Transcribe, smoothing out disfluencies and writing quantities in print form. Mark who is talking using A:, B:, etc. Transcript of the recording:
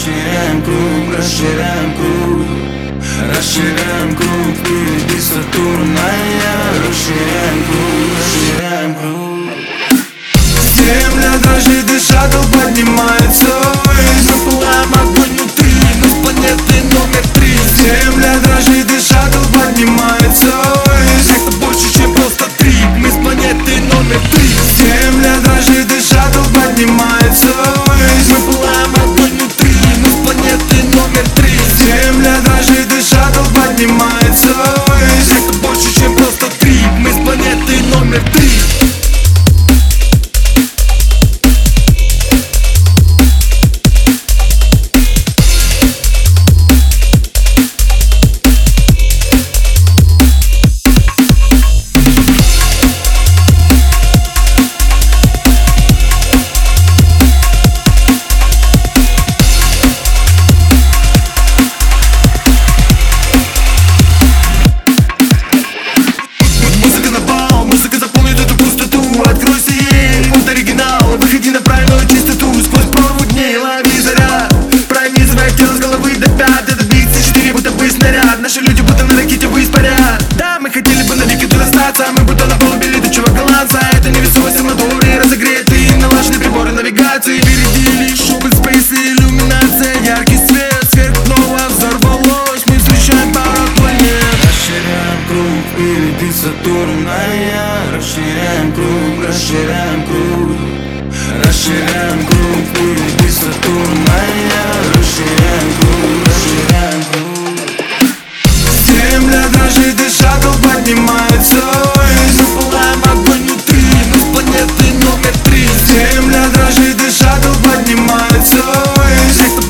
A: Расширяем круг, расширяем круг, расширяем круг, впереди Сатурная. Расширяем круг, расширяем круг. Земля дрожит, и шаттл поднимается ввысь. Мы пылаем огонь внутри, мы с планеты номер 3. Земля дрожит, и шаттл поднимается ввысь. Это больше, чем просто трип, мы с планеты номер 3. Земля дрожит, и шаттл поднимается ввысь. Мы пылаем огонь внутри, мы с планеты номер 3. Земля дрожит, и шаттл поднимается ввысь. Это больше, чем просто трип, мы с планеты номер 3. Выходи на правильную чистоту, сквозь прорву дней лови заряд. Пронизывая тело с головы до пят. Этот бит C4 будто бы снаряд. Наши люди будто на ракете выспарят. Да, мы хотели бы навеки тут остаться. Мы будто на полубили до чего голландца. Это невесомость арматуры, разогретые налаженные приборы навигации. Впереди лишь open space и иллюминация. Яркий свет, сверхновая взорвалось. Мы встречаем пару планет. Расширяем круг, впереди Сатурная. Расширяем круг, расширяем круг, расширяем круг, впереди Сатурная. Расширяем круг, расширяем круг. Земля дрожит, и шаттл поднимается ввысь. Мы пылаем огонь внутри, мы с планеты номер 3. Земля дрожит, и шаттл поднимается ввысь.